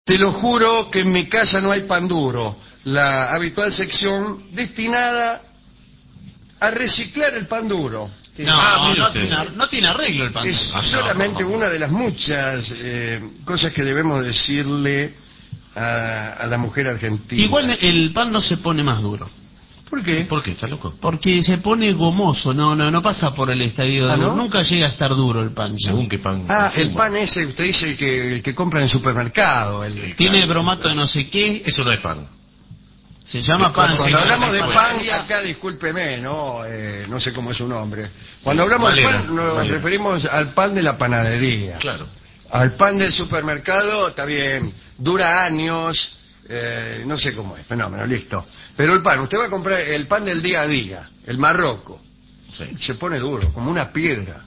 Te lo juro que en mi casa no hay pan duro, la habitual sección destinada a reciclar el pan duro. No tiene arreglo el pan duro. Es solamente una de las muchas cosas que debemos decirle a la mujer argentina. Igual el pan no se pone más duro. ¿Por qué? ¿Por qué? ¿Está loco? Porque se pone gomoso, no pasa por el estadio de... ¿no? Nunca llega a estar duro el pan. Según qué pan. El pan ese, usted dice el que compra en el supermercado. Tiene bromato de no sé qué. Eso no es pan. Se llama pan. Cuando hablamos de pan, pan, acá discúlpeme, no sé cómo es su nombre. Cuando hablamos de pan nos referimos al pan de la panadería. Claro. Al pan del supermercado, está bien, dura años, no sé cómo es, fenómeno, listo. Pero el pan, usted va a comprar el pan del día a día, el marroco, Sí. se pone duro, como una piedra.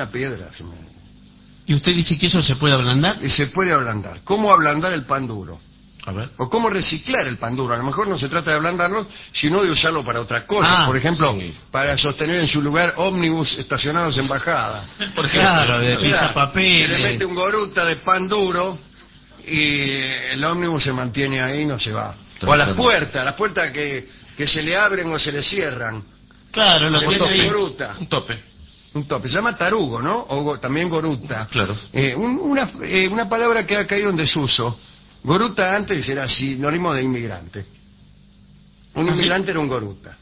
¿Y usted dice que eso se puede ablandar? Y se puede ablandar. ¿Cómo ablandar el pan duro? A ver. O cómo reciclar el pan duro. A lo mejor no se trata de ablandarlo, sino de usarlo para otra cosa. Por ejemplo, sí, para sostener en su lugar ómnibus estacionados en bajada. Por ejemplo, Claro, de Que le mete papel. un goruta de pan duro y el ómnibus se mantiene ahí, no se va. O a las puertas que se le abren o se le cierran. Claro, lo Le tiene mete ahí. goruta. un tope. Un tope. Se llama tarugo, ¿no? O también goruta. Claro. Una palabra que ha caído en desuso. Goruta antes era sinónimo de inmigrante. Un inmigrante era un goruta.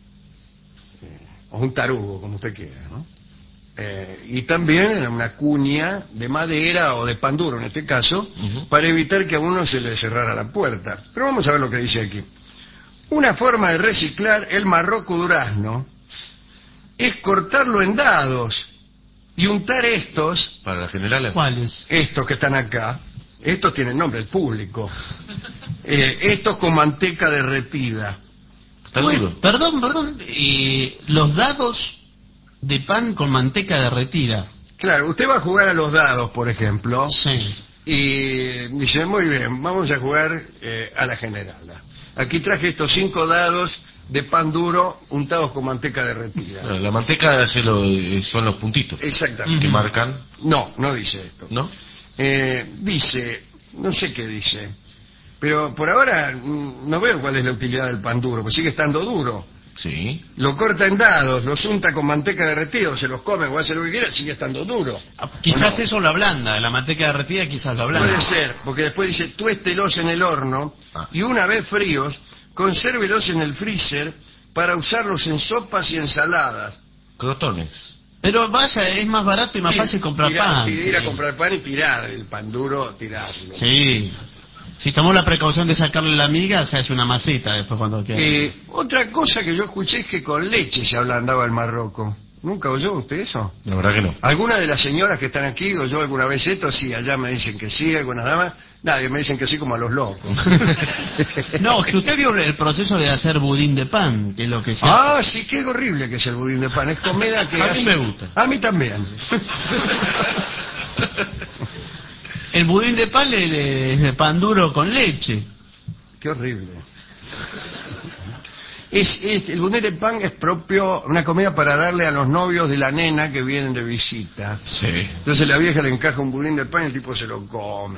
O un tarugo, como usted quiera, ¿no? Y también era una cuña de madera o de pan duro, en este caso, para evitar que a uno se le cerrara la puerta. Pero vamos a ver lo que dice aquí. Una forma de reciclar el marroco durazno es cortarlo en dados y untar estos... Para la general. ¿Cuáles? Estos que están acá, estos tienen nombre, el público. Estos con manteca derretida. Está duro. Perdón. Los dados de pan con manteca derretida. Claro, usted va a jugar a los dados, por ejemplo, Sí. y dice, muy bien, vamos a jugar a la generala. Aquí traje estos 5 dados de pan duro untados con manteca derretida. La manteca son los puntitos Exactamente. que marcan. No dice esto. ¿No? Dice, no sé qué dice, pero por ahora no veo cuál es la utilidad del pan duro, pues sigue estando duro. Sí. Lo corta en dados, los unta con manteca derretida, se los come o hace lo que quiera, sigue estando duro. Quizás ¿O no? eso lo ablanda, la manteca derretida quizás lo ablanda. Puede ser, porque después dice, tuéstelos en el horno y una vez fríos, consérvelos en el freezer para usarlos en sopas y ensaladas. Crotones. Pero vaya, es más barato y más fácil comprar pan. Ir a Sí. comprar pan y tirar el pan duro, tirarlo. Sí. Si tomó la precaución de sacarle la miga, se hace una masita después cuando quiera. Otra cosa que yo escuché es que con leche se ablandaba el marroco. ¿Nunca oyó usted eso? La verdad que no. Algunas de las señoras que están aquí, oyó alguna vez esto, sí, allá me dicen que sí, algunas damas, nadie me dicen que sí como a los locos. No, es que usted vio el proceso de hacer budín de pan, que es lo que se Ah, hace. sí, qué horrible que es el budín de pan, es comida que A mí me gusta. A mí también. El budín de pan es de pan duro con leche. Qué horrible. El budín de pan es propio, una comida para darle a los novios de la nena que vienen de visita. Sí. Entonces la vieja le encaja un budín de pan y el tipo se lo come.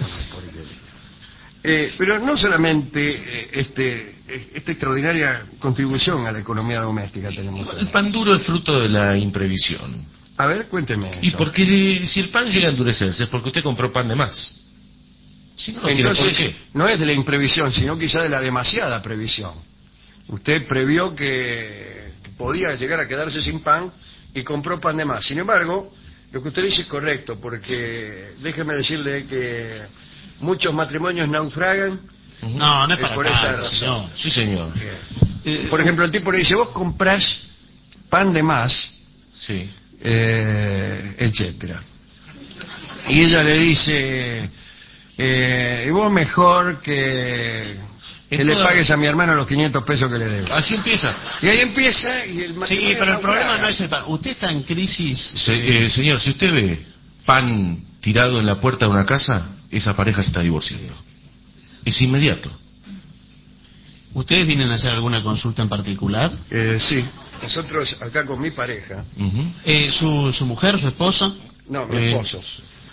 Pero no solamente esta extraordinaria contribución a la economía doméstica tenemos. El pan duro es fruto de la imprevisión. A ver, cuénteme. Y eso. porque si el pan llega a endurecerse es porque usted compró pan de más. Si no, no tiene por Entonces, qué. no es de la imprevisión, sino quizá de la demasiada previsión. Usted previó que podía llegar a quedarse sin pan y compró pan de más. Sin embargo, lo que usted dice es correcto, porque déjeme decirle que muchos matrimonios naufragan. No es para por esta tanto, razón. señor. Sí, señor. Por ejemplo, el tipo le dice, vos comprás pan de más, Sí. etcétera. Y ella le dice, y vos mejor que le pagues a mi hermano los 500 pesos que le debo. Así empieza. Y ahí empieza y el Sí, matrimonio pero el naufraga. problema no es el pan. Usted está en crisis. Señor, si usted ve pan tirado en la puerta de una casa, esa pareja se está divorciando. Es inmediato. ¿Ustedes vienen a hacer alguna consulta en particular? Sí, nosotros acá con mi pareja, Ujú. ¿Su mujer, su esposa? no, mi esposo,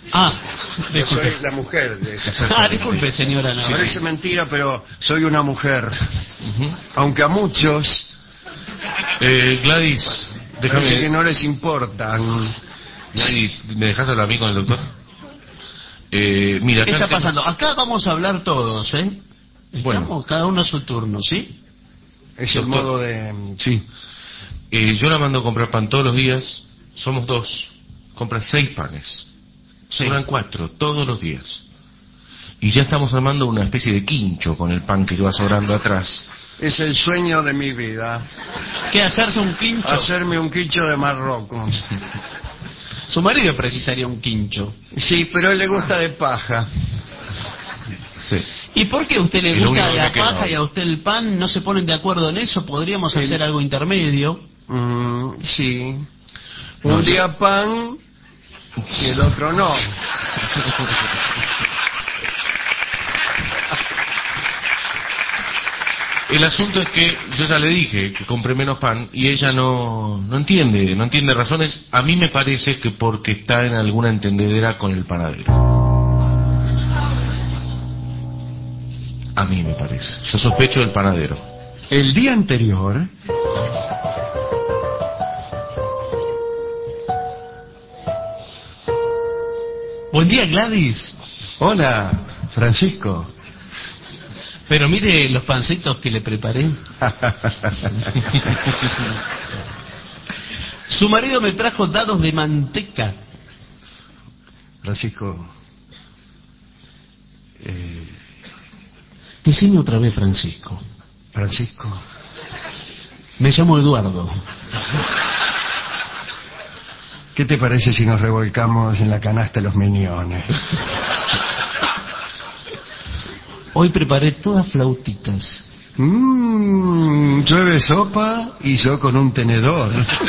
Ah, Yo soy disculpe. la mujer de esa. Disculpe, señora. No. Parece mentira, pero soy una mujer. Ujú. Aunque a muchos Gladys, parece que déjame. no les importan. Gladys, ¿me dejas hablar a mí con el doctor? Mira, ¿Qué acá está el tema- pasando? Acá vamos a hablar todos, ¿eh? Bueno. Estamos cada uno a su turno, ¿sí? Es el Doctor. modo de... Sí. Yo la mando a comprar pan todos los días. Somos dos. Compra 6 panes. Sí. Sobran 4 todos los días. Y ya estamos armando una especie de quincho con el pan que va sobrando atrás. Es el sueño de mi vida. ¿Qué, hacerse un quincho? Hacerme un quincho de marroco. Su marido precisaría un quincho. Sí, pero a él le gusta de paja. Sí. ¿Y por qué a usted le Es lo gusta único la que queda paja hoy. y a usted el pan? ¿No se ponen de acuerdo en eso? ¿Podríamos hacer algo intermedio? Sí. No, Un yo- día pan y el otro no. El asunto es que yo ya le dije que compre menos pan y ella no entiende razones. A mí me parece que porque está en alguna entendedera con el panadero. A mí me parece. Yo sospecho del panadero. El día anterior... Buen día, Gladys. Hola, Francisco. Pero mire los pancitos que le preparé. Su marido me trajo dados de manteca. Francisco... Decime otra vez, Francisco. Francisco... Me llamo Eduardo. ¿Qué te parece si nos revolcamos en la canasta de los miñones? Hoy preparé todas flautitas. Llueve sopa y yo con un tenedor.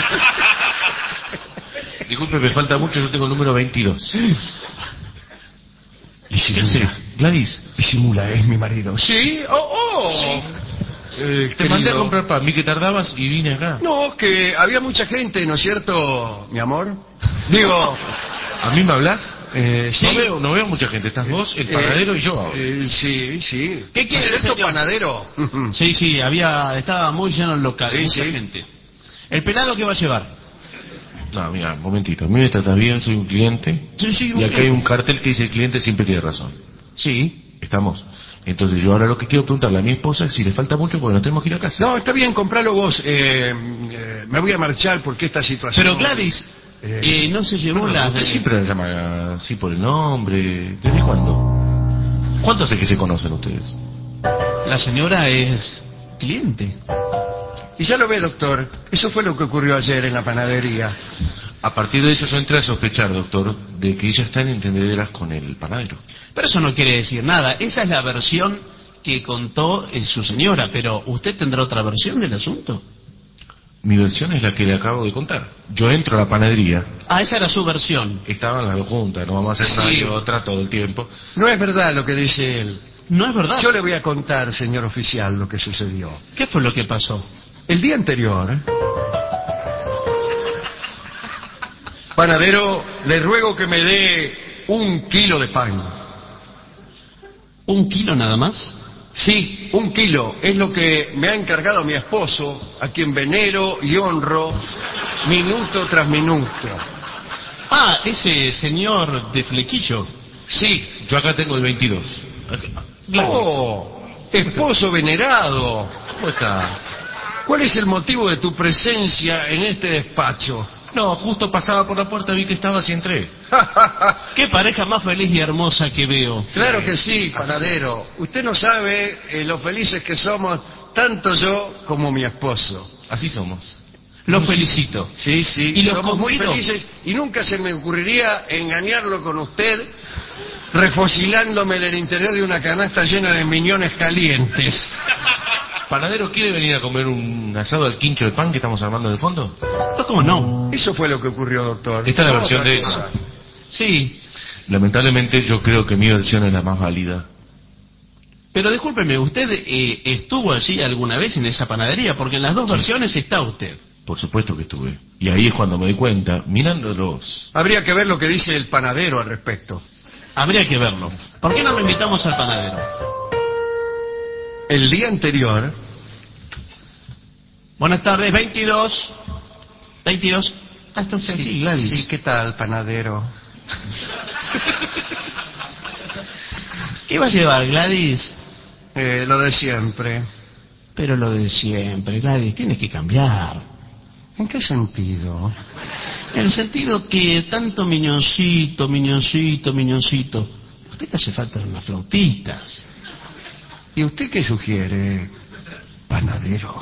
Disculpe, me falta mucho, yo tengo el número 22. Disimula, Gladys, disimula, es mi marido. ¿Sí? te mandé a comprar pan, vi que tardabas y vine acá. No, que había mucha gente, ¿no es cierto, mi amor? Digo, ¿A mí me hablas? sí. No veo mucha gente, estás vos, el panadero y yo ahora. Sí, sí. ¿Qué quiere, ¿No es cierto, señor? panadero? Sí, estaba muy lleno el local, Sí, mucha sí. gente. ¿El pelado qué va a llevar? No, mira, un momentito, a mí me tratas bien, soy un cliente. Sí, Y acá hay un cartel que dice el cliente siempre tiene razón. Sí. ¿Estamos? Entonces yo ahora lo que quiero preguntarle a mi esposa es si le falta mucho porque nos tenemos que ir a casa. No, está bien, compralo vos. Me voy a marchar porque esta situación... Pero Gladys, no se llevó Bueno, las... usted siempre la llama así por el nombre. ¿Desde cuándo? ¿Cuánto hace que se conocen ustedes? La señora es cliente. Y ya lo ve, doctor. Eso fue lo que ocurrió ayer en la panadería. A partir de eso yo entré a sospechar, doctor, de que ella está en entendederas con el panadero. Pero eso no quiere decir nada. Esa es la versión que contó su señora. Pero ¿usted tendrá otra versión del asunto? Mi versión es la que le acabo de contar. Yo entro a la panadería, Ah, esa era su versión. estaban las dos juntas, no vamos a hacer Sí. nada y otra todo el tiempo. No es verdad lo que dice él. No es verdad. Yo le voy a contar, señor oficial, lo que sucedió. ¿Qué fue lo que pasó? El día anterior... Panadero, le ruego que me dé 1 kilo de pan. ¿1 kilo nada más? Sí, 1 kilo. Es lo que me ha encargado mi esposo, a quien venero y honro minuto tras minuto. Ah, ese señor de flequillo. Sí. Yo acá tengo el 22. Gladys, Oh, esposo venerado. ¿cómo estás? ¿Cuál es el motivo de tu presencia en este despacho? No, justo pasaba por la puerta, vi que estabas y entré. Qué pareja más feliz y hermosa que veo. Claro que sí, panadero. Usted no sabe lo felices que somos, tanto yo como mi esposo. Así somos. Lo felicito. Sí, sí, ¿Y los somos muy convido? felices y nunca se me ocurriría engañarlo con usted refocilándome en el interior de una canasta llena de miñones calientes. ¿Panadero quiere venir a comer un asado al quincho de pan que estamos armando en el fondo? No, ¿cómo no? Eso fue lo que ocurrió, doctor. Esta es la No versión otra de cosa. ella. Sí. Lamentablemente yo creo que mi versión es la más válida. Pero discúlpeme, ¿usted estuvo allí alguna vez en esa panadería? Porque en las dos versiones está usted. Por supuesto que estuve. Y ahí es cuando me doy cuenta, mirándolos. Habría que ver lo que dice el panadero al respecto. Habría que verlo. ¿Por qué no lo invitamos al panadero? El día anterior, Buenas tardes, 22. 22. Ah, está usted aquí, Gladys. sí, ¿qué tal, panadero? ¿Qué va a llevar, Gladys? Lo de siempre. Pero lo de siempre, Gladys, tienes que cambiar. ¿En qué sentido? En el sentido que tanto miñoncito, miñoncito, miñoncito. A usted le hace falta unas flautitas. ¿Y usted qué sugiere, panadero?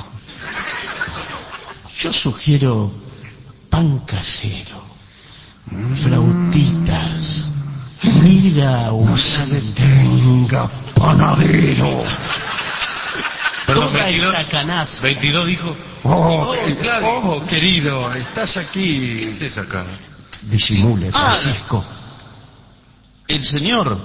Yo sugiero pan casero, flautitas. Mira, No se detenga, panadero. Perdón, toda 22, esta canasta. 22 dijo. Querido, estás aquí. ¿Qué es esa acá? Disimule, Ah. Francisco. El señor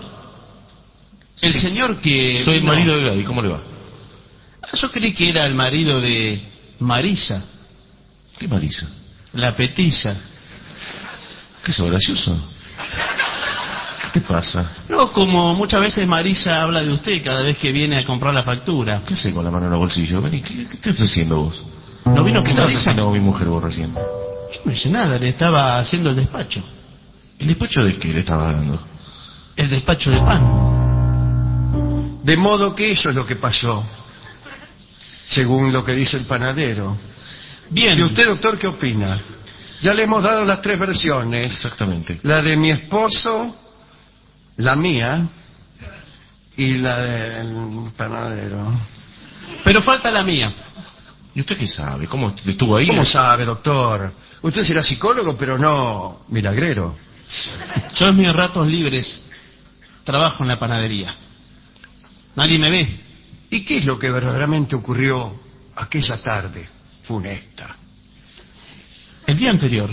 que... Soy el vino- marido de Gladys, ¿cómo le va? Ah, yo creí que era el marido de Marisa, ¿Qué Marisa? la petiza. ¿Qué es gracioso? ¿Qué te pasa? No, como muchas veces Marisa habla de usted cada vez que viene a comprar la factura. ¿Qué haces con la mano en el bolsillo? Vení, ¿qué estás haciendo vos? ¿No vino ¿Qué que estabas Marisa? haciendo con mi mujer vos recién? Yo no hice nada, le estaba haciendo el despacho. ¿El despacho de qué le estaba dando? El despacho de pan. De modo que eso es lo que pasó, según lo que dice el panadero. Bien. ¿Y usted, doctor, qué opina? Ya le hemos dado las tres versiones. Exactamente. La de mi esposo, la mía y la del panadero. Pero falta la mía. ¿Y usted qué sabe? ¿Cómo estuvo ahí? ¿Cómo sabe, doctor? Usted será psicólogo, pero no milagrero. Yo en mis ratos libres trabajo en la panadería. Nadie me ve. ¿Y qué es lo que verdaderamente ocurrió aquella tarde funesta? El día anterior,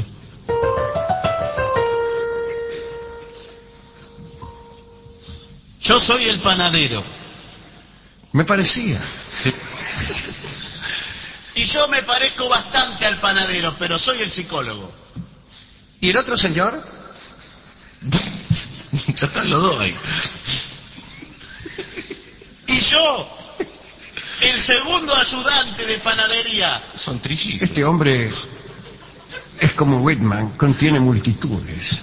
yo soy el panadero. Me parecía. Sí. Y yo me parezco bastante al panadero, pero soy el psicólogo. ¿Y el otro señor? Ya están los dos ahí. Y yo, el segundo ayudante de panadería. Son trillizos. Este hombre es como Whitman, contiene multitudes.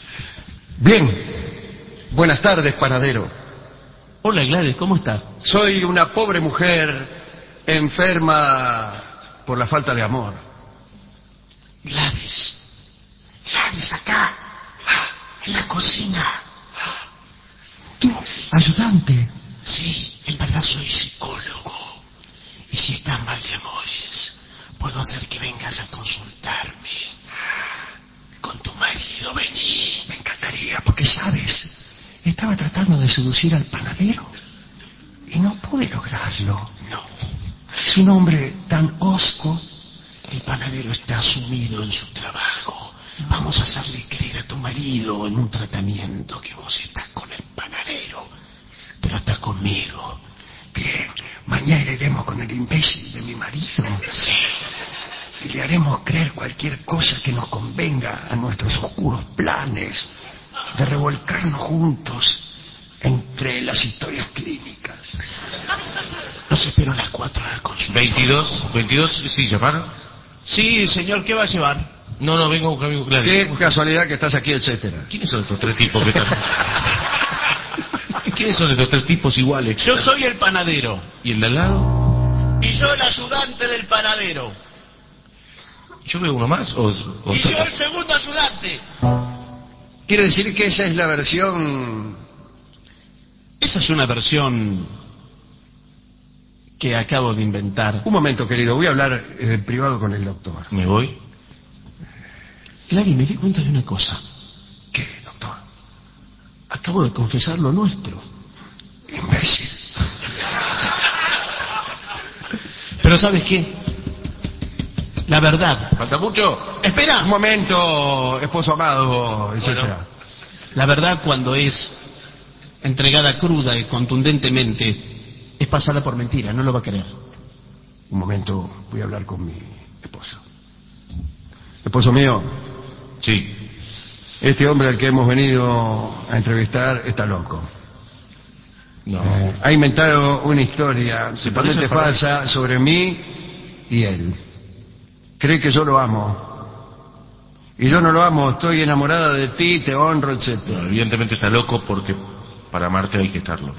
Bien. Buenas tardes, panadero. Hola Gladys, ¿cómo estás? Soy una pobre mujer enferma por la falta de amor. Gladys. Gladys, acá. En la cocina. ¿Tú, ayudante? Sí, en verdad soy psicólogo. Y si estás mal de amores, puedo hacer que vengas a consultarme. Con tu marido, vení. Me encantaría, porque sabes, estaba tratando de seducir al panadero y no pude lograrlo. No, Es un hombre tan hosco. el panadero está sumido en su trabajo. Vamos a hacerle creer a tu marido en un tratamiento que vos estás con el panadero, pero estás conmigo. Bien, mañana iremos con el imbécil de mi marido Sí. y le haremos creer cualquier cosa que nos convenga a nuestros oscuros planes de revolcarnos juntos entre las historias clínicas. Los espero a las 4 en el consultorio. 22, sí, llamaron. Sí, señor, ¿qué va a llevar? No, vengo a buscar a mi Gladys. Qué casualidad que estás aquí, etcétera. ¿Quiénes son estos tres tipos que están? ¿Quiénes son estos tres tipos iguales? Yo soy el panadero. ¿Y el de al lado? Y yo el ayudante del panadero. ¿Yo veo uno más? ¿O Y yo el segundo ayudante. Quiere decir que esa es la versión... Esa es una versión que acabo de inventar. Un momento, querido, voy a hablar privado con el doctor. ¿Me voy? Gladys, me di cuenta de una cosa. ¿Qué, doctor? Acabo de confesar lo nuestro. Imbécil. Pero ¿sabes qué? La verdad. ¿Falta mucho? Espera. Un momento, esposo amado, etcétera. La verdad, cuando es entregada cruda y contundentemente, es pasada por mentira, no lo va a creer. Un momento, voy a hablar con mi esposo. Esposo mío, Sí. este hombre al que hemos venido a entrevistar está loco. No. Ha inventado una historia Se totalmente parece al falsa sobre mí y él. Cree que yo lo amo. Y yo no lo amo, estoy enamorada de ti, te honro, etc. No, evidentemente está loco porque para amarte hay que estarlo.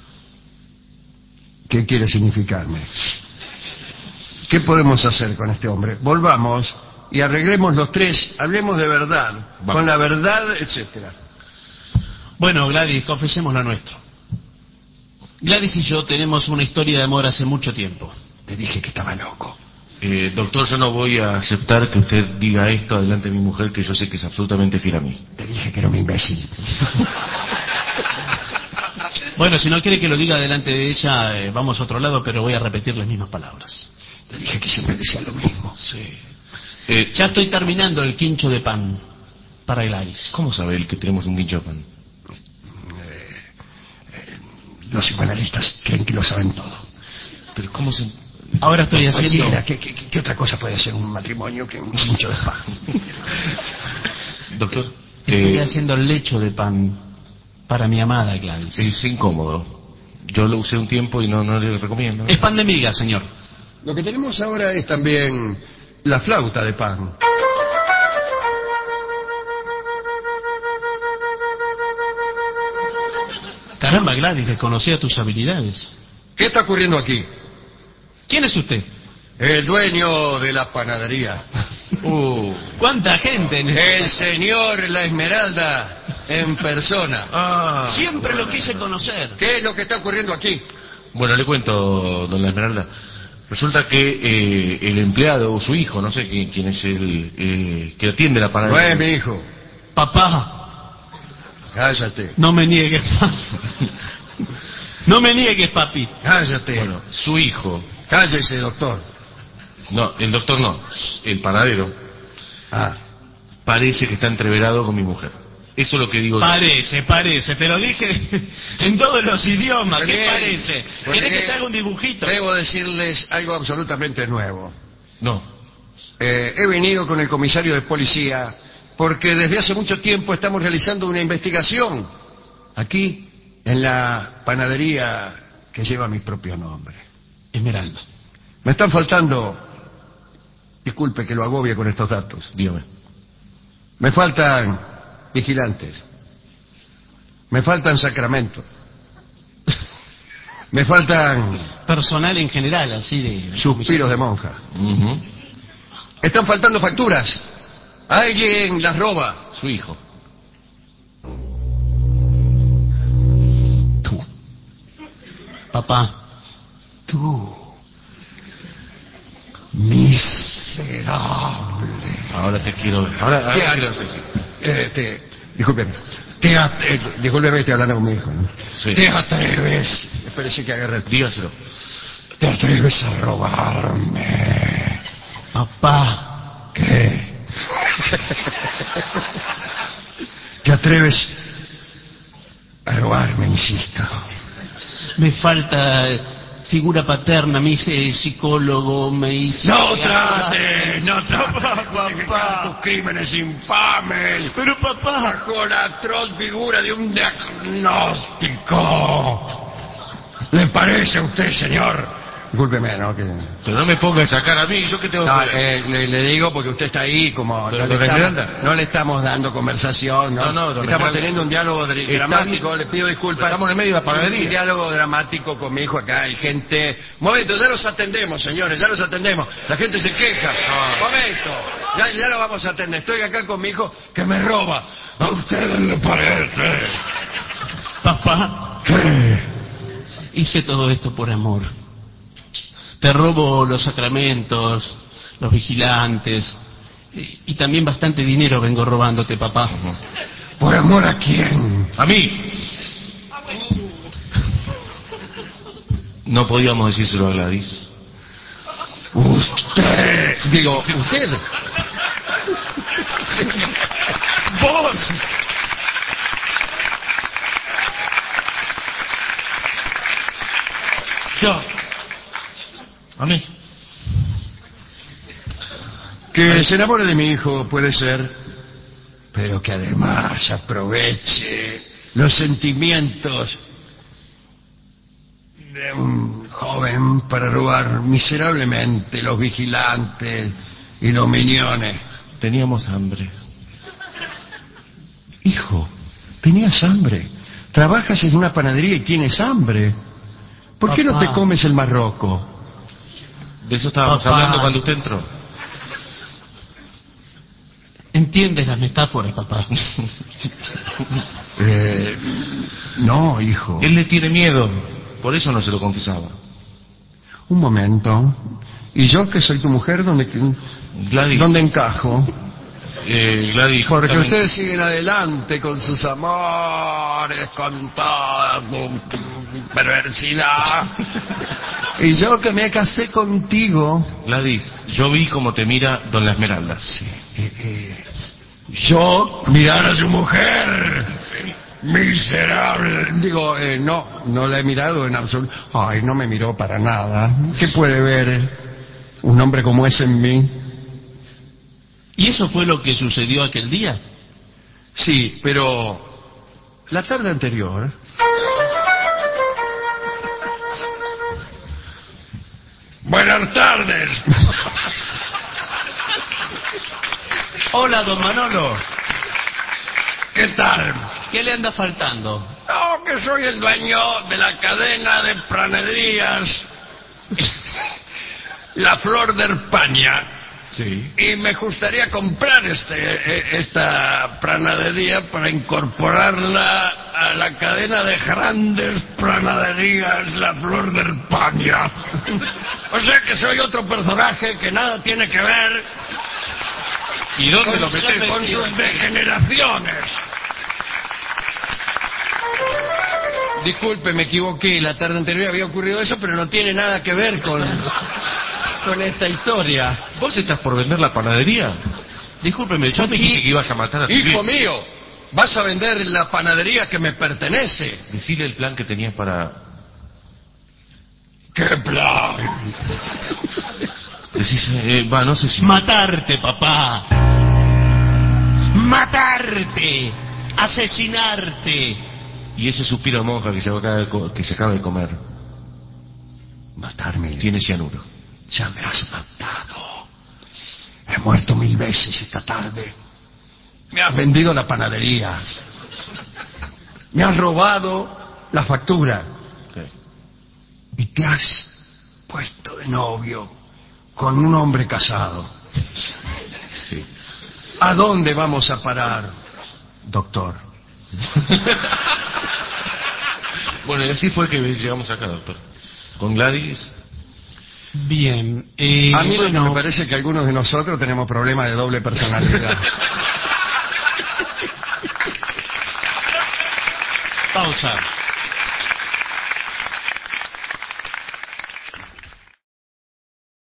¿Qué quiere significarme? ¿Qué podemos hacer con este hombre? Volvamos y arreglemos los tres, hablemos de verdad, Vamos. con la verdad, etcétera. Bueno, Gladys, confesemos lo nuestro. Gladys y yo tenemos una historia de amor hace mucho tiempo. Te dije que estaba loco. Doctor, yo no voy a aceptar que usted diga esto delante de mi mujer, que yo sé que es absolutamente fiel a mí. Te dije que era un imbécil. Bueno, si no quiere que lo diga delante de ella, vamos a otro lado, pero voy a repetir las mismas palabras. Te dije que siempre decía lo mismo. Sí. Ya estoy terminando el quincho de pan para Gladys. ¿Cómo sabe él que tenemos un guincho de pan? Los psicoanalistas creen que lo saben todo. Pero ¿cómo se...? Ahora estoy haciendo... Cualquiera, ¿qué otra cosa puede ser un matrimonio que un mucho de pan? Doctor, Estoy haciendo el lecho de pan para mi amada Gladys. es incómodo. Yo lo usé un tiempo y no le recomiendo. Es pan de miga, señor. Lo que tenemos ahora es también la flauta de pan. Caramba, Gladys, desconocía tus habilidades. ¿Qué está ocurriendo aquí? ¿Quién es usted? El dueño de la panadería. ¿Cuánta gente en El señor La Esmeralda en persona. Siempre lo quise conocer. ¿Qué es lo que está ocurriendo aquí? Bueno, le cuento, don La Esmeralda. Resulta que el empleado, o su hijo, no sé quién es el que atiende la No panadería. es mi hijo. Papá, Cállate. no me niegues. No me niegues, papi. Cállate. Bueno, su hijo. Cállese, doctor. No, el doctor no, el panadero. Ah. Parece que está entreverado con mi mujer. Eso es lo que digo yo. Parece, te lo dije en todos los idiomas. ¿Qué Bien, parece? porque ¿Querés que te haga un dibujito? Debo decirles algo absolutamente nuevo. No. He venido con el comisario de policía porque desde hace mucho tiempo estamos realizando una investigación aquí en la panadería que lleva mi propio nombre. Esmeralda. Me están faltando, disculpe que lo agobie con estos datos, Dígame. me faltan vigilantes, me faltan sacramentos, me faltan Personal en general, así de... suspiros de monja, Ujú. están faltando facturas, alguien las roba. Su hijo. Tú, Papá, tú, miserable. Ahora te quiero ver. Ahora ¿Qué quiero haces? decir. Discúlpeme. Discúlpeme, estoy hablando con mi hijo, ¿no? Sí. Te atreves. Espérese que agarre el... Dígaselo. Te atreves a robarme. papá, ¿Qué? Te atreves a robarme, insisto. me falta figura paterna, me hice psicólogo, me hice... No trates de Papá. tus crímenes infames Pero papá, bajo la atroz figura de un diagnóstico. ¿Le parece a usted, señor? Discúlpeme, ¿no? Pero no me ponga esa cara a mí. ¿Yo qué tengo que No, hacer? le digo porque usted está ahí como... Pero, don Esmeralda. No le estamos dando conversación, ¿no? No, don estamos Esmeralda. teniendo un diálogo dramático, le pido disculpas. Estamos en el medio de la panadería. Un diálogo dramático con mi hijo acá, hay gente... Momento, ya los atendemos, señores, ya los atendemos. La gente se queja. Momento, ya lo vamos a atender. Estoy acá con mi hijo que me roba. ¿A ustedes le parece? papá, ¿Qué? hice todo esto por amor. Te robo los sacramentos, los vigilantes, y también bastante dinero vengo robándote, papá. ¿Por amor a quién? A mí. No podíamos decírselo a Gladys. Usted. Digo, usted. ¡Vos! Yo. A mí. Que se enamore de mi hijo, puede ser, pero que además aproveche los sentimientos de un joven para robar miserablemente los vigilantes y los miniones. Teníamos hambre. Hijo, tenías hambre. Trabajas en una panadería y tienes hambre. ¿Por qué no te comes el marroco? De eso estábamos hablando cuando usted entró. ¿Entiendes las metáforas, papá? No, hijo. Él le tiene miedo, por eso no se lo confesaba. Un momento. ¿Y yo que soy tu mujer, Gladys. dónde encajo? Gladys, Porque justamente- ustedes siguen adelante con sus amores, con toda tu perversidad. Y yo que me casé contigo. Gladys, yo vi cómo te mira don La Esmeralda. Yo mirar a su mujer. Miserable. Digo, no la he mirado en absoluto. Ay, no me miró para nada. ¿Qué puede ver un hombre como ese en mí? ¿Y eso fue lo que sucedió aquel día? Sí, pero la tarde anterior. Buenas tardes. Hola, don Manolo. ¿Qué tal? ¿Qué le anda faltando? No, que soy el dueño de la cadena de pranaderías La Flor de España. Sí. Y me gustaría comprar esta pranadería para incorporarla a la cadena de grandes pranaderías La Flor de España. O sea que soy otro personaje que nada tiene que ver ¿Y dónde con, lo metés? con sus degeneraciones. Disculpe, me equivoqué. La tarde anterior había ocurrido eso, pero no tiene nada que ver con esta historia. ¿Vos estás por vender la panadería? Discúlpeme, yo ¿Vos me dijiste que aquí... ibas a matar a tu Hijo viejo? mío, vas a vender la panadería que me pertenece. Decile el plan que tenías para... ¿Qué plan? no sé si... Matarte, papá. Matarte. Asesinarte. Y ese suspiro de monja que se acaba de comer, Matarme. tiene cianuro. Ya me has matado. He muerto 1000 veces esta tarde. Me has vendido la panadería. Me has robado la factura. Sí. Y te has puesto de novio con un hombre casado. Sí. ¿A dónde vamos a parar, doctor? Bueno, y así fue que llegamos acá, doctor. Con Gladys. Bien. A mí lo que bueno, me parece que algunos de nosotros tenemos problemas de doble personalidad. pausa.